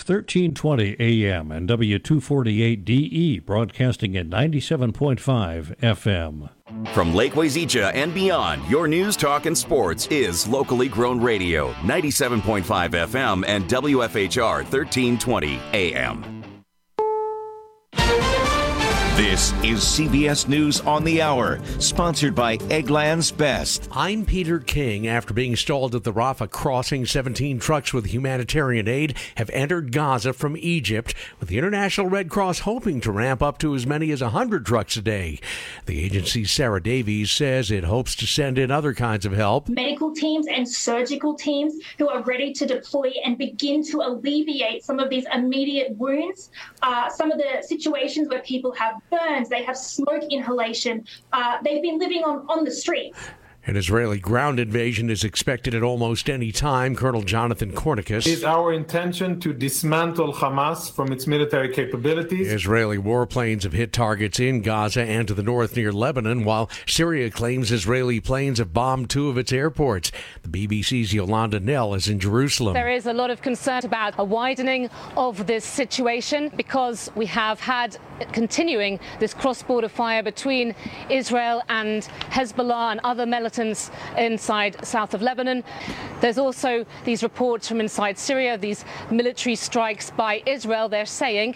1320 AM and W248DE, broadcasting at 97.5 FM. From Lake Wazeecha and beyond, your news, talk, and sports is locally grown radio, 97.5 FM and WFHR 1320 AM. This is CBS News on the Hour, sponsored by Eggland's Best. I'm Peter King. After being stalled at the Rafah crossing, 17 trucks with humanitarian aid have entered Gaza from Egypt, with the International Red Cross hoping to ramp up to as many as 100 trucks a day. The agency's Sarah Davies says it hopes to send in other kinds of help. Medical teams and surgical teams who are ready to deploy and begin to alleviate some of these immediate wounds, some of the situations where people have burns, they have smoke inhalation, they've been living on the streets. An Israeli ground invasion is expected at almost any time. Colonel Jonathan Kornikus. It is our intention to dismantle Hamas from its military capabilities. Israeli warplanes have hit targets in Gaza and to the north near Lebanon, while Syria claims Israeli planes have bombed two of its airports. The BBC's Yolanda Nell is in Jerusalem. There is a lot of concern about a widening of this situation because we have had continuing this cross-border fire between Israel and Hezbollah and other militants inside south of Lebanon. There's also these reports from inside Syria, these military strikes by Israel, they're saying,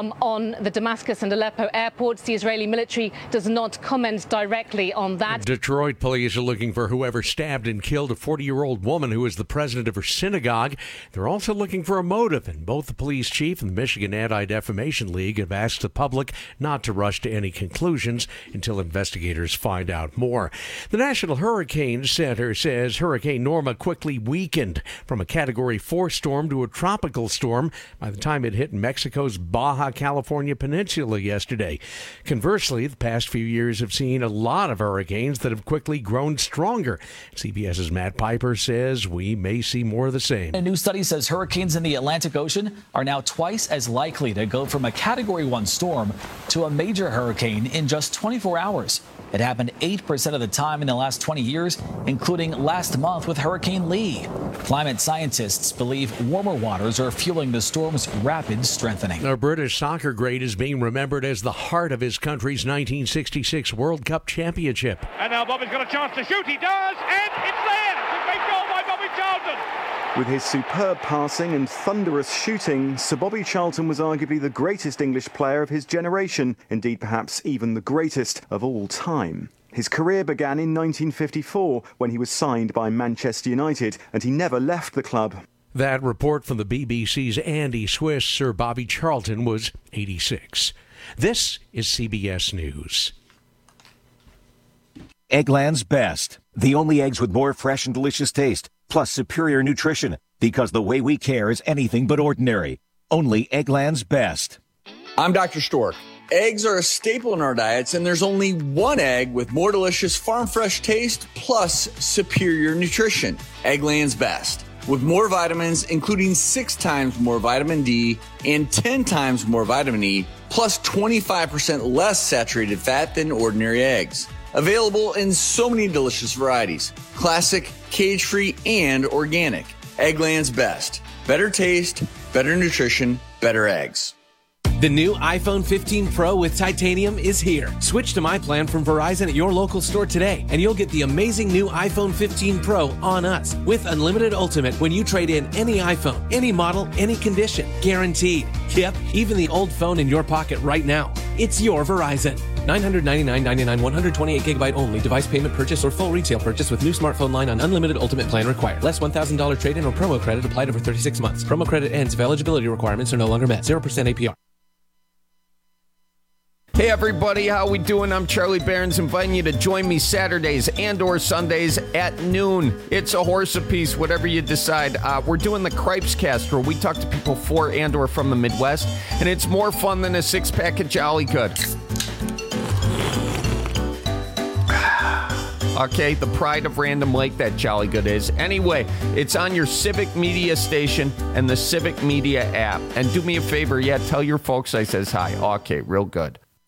on the Damascus and Aleppo airports. The Israeli military does not comment directly on that. Detroit police are looking for whoever stabbed and killed a 40-year-old woman who was the president of her synagogue. They're also looking for a motive, and both the police chief and the Michigan Anti-Defamation League have asked the public not to rush to any conclusions until investigators find out more. The National Hurricane Center says Hurricane Norma quickly weakened from a Category 4 storm to a tropical storm by the time it hit Mexico's Baja California Peninsula yesterday. Conversely, the past few years have seen a lot of hurricanes that have quickly grown stronger. CBS's Matt Piper says we may see more of the same. A new study says hurricanes in the Atlantic Ocean are now twice as likely to go from a Category 1 storm to a major hurricane in just 24 hours. It happened 8% of the time in the last 20 years, including last month with Hurricane Lee. Climate scientists believe warmer waters are fueling the storm's rapid strengthening. A British soccer great is being remembered as the heart of his country's 1966 World Cup championship. And now Bobby's got a chance to shoot. He does, and it's there. It's a great goal by Bobby Charlton. With his superb passing and thunderous shooting, Sir Bobby Charlton was arguably the greatest English player of his generation, indeed perhaps even the greatest of all time. His career began in 1954 when he was signed by Manchester United, and he never left the club. That report from the BBC's Andy Swiss. Sir Bobby Charlton was 86. This is CBS News. Eggland's Best. The only eggs with more fresh and delicious taste, plus superior nutrition, because the way we care is anything but ordinary. Only Eggland's Best. I'm Dr. Stork. Eggs are a staple in our diets, and there's only one egg with more delicious farm fresh taste plus superior nutrition. Eggland's Best. With more vitamins, including 6 times more vitamin D and 10 times more vitamin E, plus 25% less saturated fat than ordinary eggs. Available in so many delicious varieties. Classic, cage-free, and organic. Eggland's Best. Better taste, better nutrition, better eggs. The new iPhone 15 Pro with titanium is here. Switch to my plan from Verizon at your local store today, and you'll get the amazing new iPhone 15 Pro on us with unlimited ultimate when you trade in any iPhone, any model, any condition. Guaranteed. Yep, even the old phone in your pocket right now. It's your Verizon. $999.99, 128 gigabyte only. Device payment purchase or full retail purchase with new smartphone line on unlimited ultimate plan required. Less $1,000 trade-in or promo credit applied over 36 months. Promo credit ends if eligibility requirements are no longer met. 0% APR. Hey everybody, how we doing? I'm Charlie Barons, inviting you to join me Saturdays and or Sundays at noon. It's a horse apiece, whatever you decide. We're doing the Cripes Cast, where we talk to people for and or from the Midwest, and it's more fun than a six-pack of Jolly Good. Okay, the pride of Random Lake, that Jolly Good is. Anyway, it's on your Civic Media station and the Civic Media app. And do me a favor, tell your folks I says hi. Okay, real good.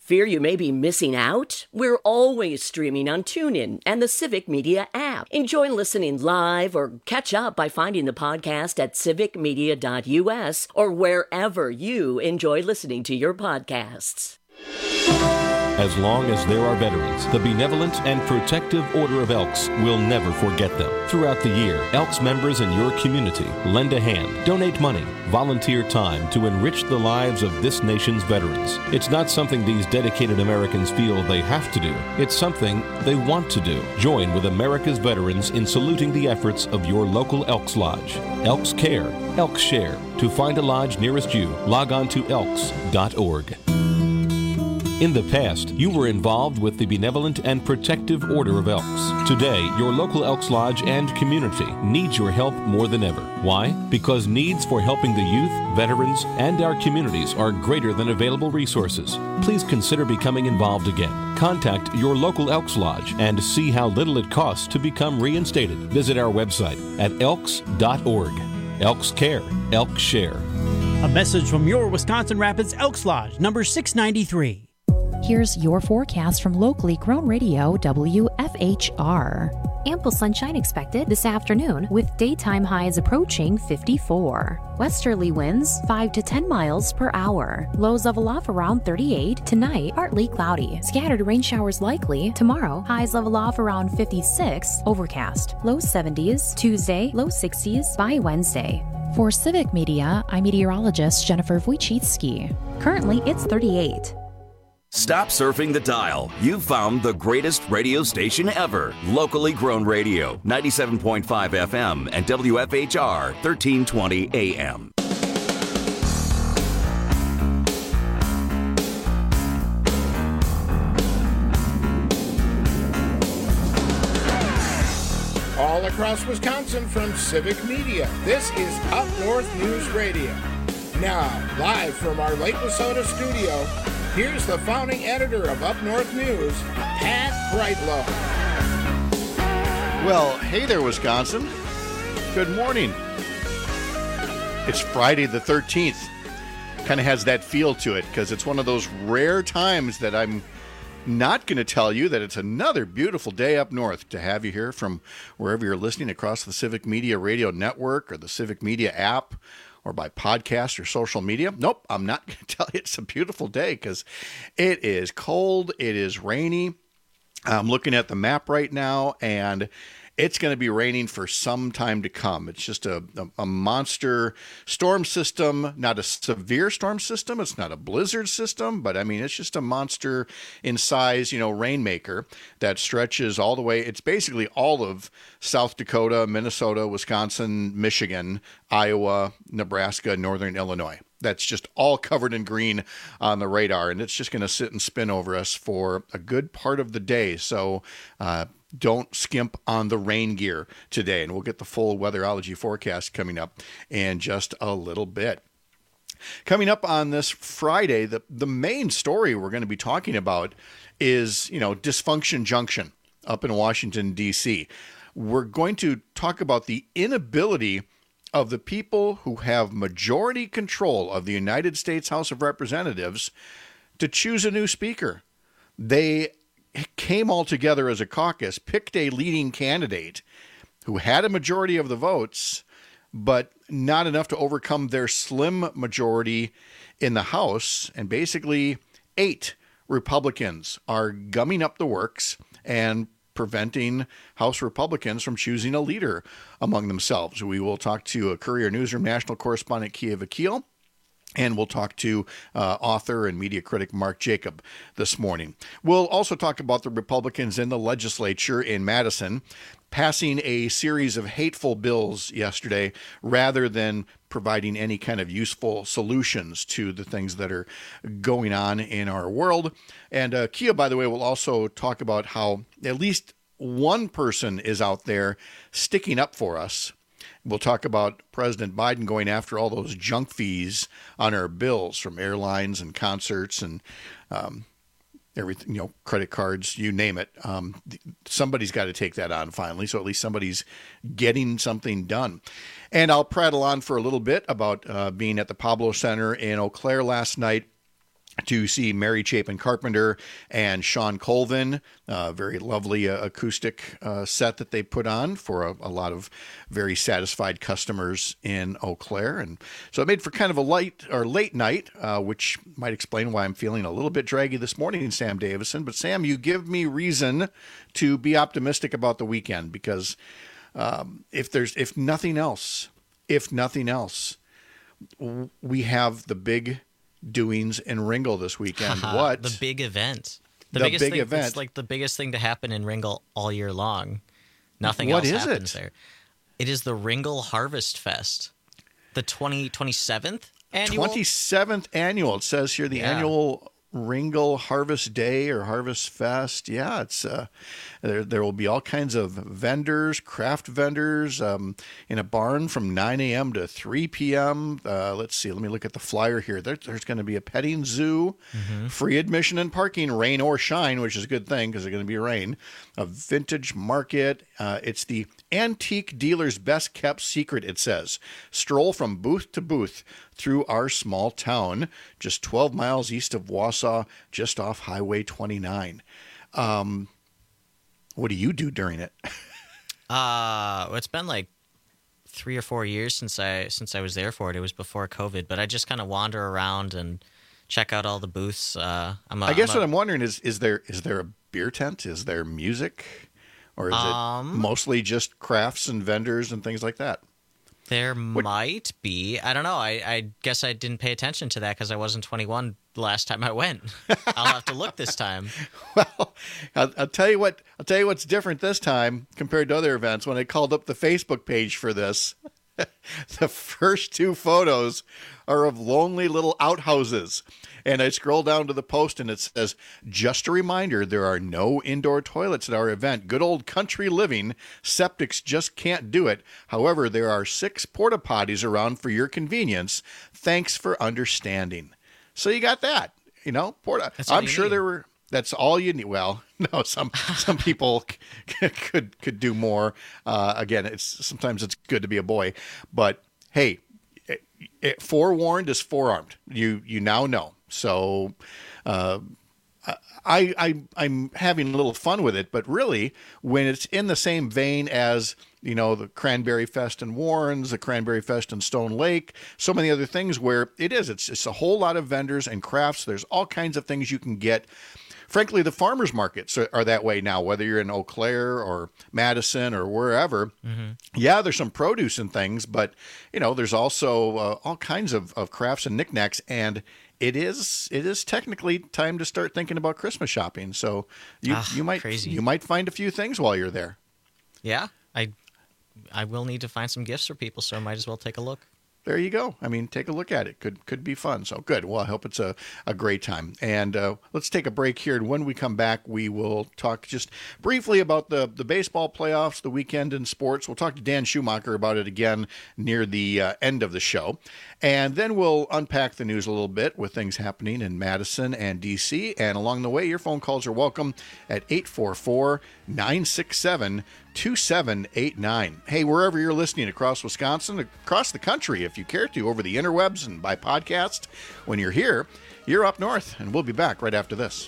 Fear you may be missing out? We're always streaming on TuneIn and the Civic Media app. Enjoy listening live or catch up by finding the podcast at civicmedia.us or wherever you enjoy listening to your podcasts. As long as there are veterans, the Benevolent and Protective Order of Elks will never forget them. Throughout the year, Elks members in your community lend a hand, donate money, volunteer time to enrich the lives of this nation's veterans. It's not something these dedicated Americans feel they have to do. It's something they want to do. Join with America's veterans in saluting the efforts of your local Elks Lodge. Elks Care, Elks Share. To find a lodge nearest you, log on to elks.org. In the past, you were involved with the Benevolent and Protective Order of Elks. Today, your local Elks Lodge and community needs your help more than ever. Why? Because needs for helping the youth, veterans, and our communities are greater than available resources. Please consider becoming involved again. Contact your local Elks Lodge and see how little it costs to become reinstated. Visit our website at elks.org. Elks Care, Elks Share. A message from your Wisconsin Rapids Elks Lodge, number 693. Here's your forecast from locally grown radio WFHR. Ample sunshine expected this afternoon with daytime highs approaching 54. Westerly winds 5 to 10 miles per hour. Lows level off around 38. Tonight, partly cloudy. Scattered rain showers likely. Tomorrow, highs level off around 56. Overcast. Low 70s. Tuesday, low 60s by Wednesday. For Civic Media, I'm meteorologist Jennifer Wojcicki. Currently, it's 38. Stop surfing the dial. You've found the greatest radio station ever. Locally grown radio, 97.5 FM and WFHR, 1320 AM. All across Wisconsin from Civic Media, this is Up North News Radio. Now, live from our Lake Wissota studio, here's the founding editor of Up North News, Pat Breitlow. Well, hey there, Wisconsin. Good morning. It's Friday the 13th. Kind of has that feel to it because it's one of those rare times that I'm not going to tell you that it's another beautiful day up north to have you here from wherever you're listening across the Civic Media Radio Network or the Civic Media app, or by podcast or social media. Nope, I'm not going to tell you it's a beautiful day because it is cold, it is rainy. I'm looking at the map right now, and it's going to be raining for some time to come. It's just a monster storm system, not a severe storm system. It's not a blizzard system, but I mean, it's just a monster in size, rainmaker that stretches all the way. It's basically all of South Dakota, Minnesota, Wisconsin, Michigan, Iowa, Nebraska, Northern Illinois. That's just all covered in green on the radar, and it's just going to sit and spin over us for a good part of the day. So, don't skimp on the rain gear today, and we'll get the full weatherology forecast coming up in just a little bit. Coming up on this Friday, the main story we're going to be talking about is, Dysfunction Junction up in Washington, D.C. We're going to talk about the inability of the people who have majority control of the United States House of Representatives to choose a new speaker. They came all together as a caucus, picked a leading candidate who had a majority of the votes, but not enough to overcome their slim majority in the House. And basically 8 Republicans are gumming up the works and preventing House Republicans from choosing a leader among themselves. We will talk to a Courier Newsroom national correspondent, Kia Vakil, and we'll talk to author and media critic Mark Jacob this morning. We'll also talk about the Republicans in the legislature in Madison passing a series of hateful bills yesterday rather than providing any kind of useful solutions to the things that are going on in our world. And Kia, by the way, will also talk about how at least one person is out there sticking up for us. We'll talk about President Biden going after all those junk fees on our bills from airlines and concerts and everything, credit cards, you name it. Somebody's got to take that on finally, so at least somebody's getting something done. And I'll prattle on for a little bit about being at the Pablo Center in Eau Claire last night to see Mary Chapin Carpenter and Sean Colvin, very lovely acoustic set that they put on for a lot of very satisfied customers in Eau Claire. And so it made for kind of a late night, which might explain why I'm feeling a little bit draggy this morning, Sam Davison. But Sam, you give me reason to be optimistic about the weekend, because if nothing else, we have the big doings in Ringgold this weekend. What? The big event. The biggest big thing, event. It's like the biggest thing to happen in Ringgold all year long. Nothing what else is happens it? there. It is the Ringgold Harvest Fest. The 27th annual? 27th annual. It says here the annual Ringgold Harvest Day or Harvest Fest. Yeah, it's there will be all kinds of vendors, craft vendors, in a barn from 9 a.m. to 3 p.m. Let's see. Let me look at the flyer here. There's going to be a petting zoo, free admission and parking, rain or shine, which is a good thing because there's going to be rain. A vintage market. It's the antique dealer's best kept secret, it says. Stroll from booth to booth through our small town, just 12 miles east of Wausau, just off Highway 29. What do you do during it? It's been like 3 or 4 years since I was there for it. It was before COVID, but I just kind of wander around and check out all the booths. What I'm wondering is there a beer tent? Is there music? Or is it mostly just crafts and vendors and things like that? There might be. I don't know. I guess I didn't pay attention to that because I wasn't 21 the last time I went. I'll have to look this time. Well, I'll tell you what's different this time compared to other events. When I called up the Facebook page for this, the first 2 photos are of lonely little outhouses. And I scroll down to the post and it says, just a reminder, there are no indoor toilets at our event. Good old country living. Septics just can't do it. However, there are 6 porta potties around for your convenience. Thanks for understanding. So you got that, porta. I'm sure there were. That's all you need. Well, no, some people could do more. Again, sometimes it's good to be a boy, but hey, forewarned is forearmed. You now know. So I'm having a little fun with it, but really, when it's in the same vein as the Cranberry Fest in Warrens, the Cranberry Fest in Stone Lake, so many other things where it's a whole lot of vendors and crafts. There's all kinds of things you can get. Frankly, the farmers markets are that way now, whether you're in Eau Claire or Madison or wherever. Mm-hmm. Yeah, there's some produce and things, but, there's also all kinds of crafts and knickknacks. And it is technically time to start thinking about Christmas shopping. So you might find a few things while you're there. Yeah, I will need to find some gifts for people, so I might as well take a look. There you go. I mean, take a look at it. Could be fun. So good. Well, I hope it's a great time. And let's take a break here. And when we come back, we will talk just briefly about the baseball playoffs, the weekend in sports. We'll talk to Dan Schumacher about it again near the end of the show. And then we'll unpack the news a little bit with things happening in Madison and D.C. And along the way, your phone calls are welcome at 844-967-2789. Hey, wherever you're listening across Wisconsin, across the country, if you care to, over the interwebs and by podcast, when you're here, you're up north. And we'll be back right after this.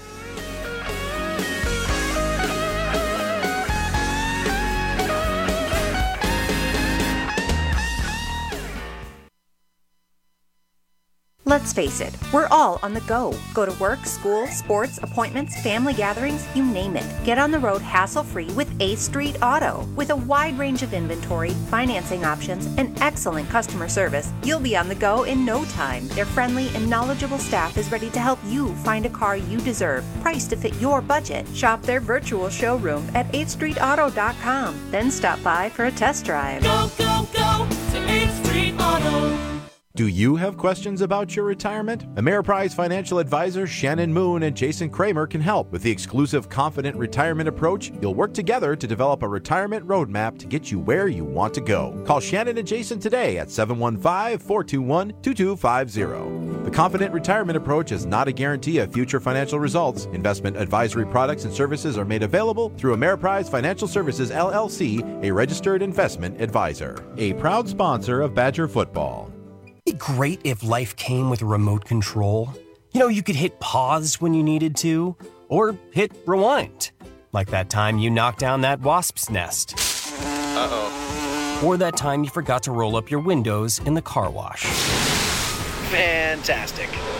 Let's face it, we're all on the go. Go to work, school, sports, appointments, family gatherings, you name it. Get on the road hassle-free with 8th Street Auto. With a wide range of inventory, financing options, and excellent customer service, you'll be on the go in no time. Their friendly and knowledgeable staff is ready to help you find a car you deserve, priced to fit your budget. Shop their virtual showroom at 8thstreetauto.com. Then stop by for a test drive. Go, go, go to 8th Street Auto. Do you have questions about your retirement? Ameriprise financial advisors Shannon Moon and Jason Kramer can help. With the exclusive Confident Retirement approach, you'll work together to develop a retirement roadmap to get you where you want to go. Call Shannon and Jason today at 715-421-2250. The Confident Retirement approach is not a guarantee of future financial results. Investment advisory products and services are made available through Ameriprise Financial Services, LLC, a registered investment advisor. A proud sponsor of Badger Football. It'd be great if life came with a remote control. You know, you could hit pause when you needed to, or hit rewind. Like that time you knocked down that wasp's nest. Uh-oh. Or that time you forgot to roll up your windows in the car wash. Fantastic.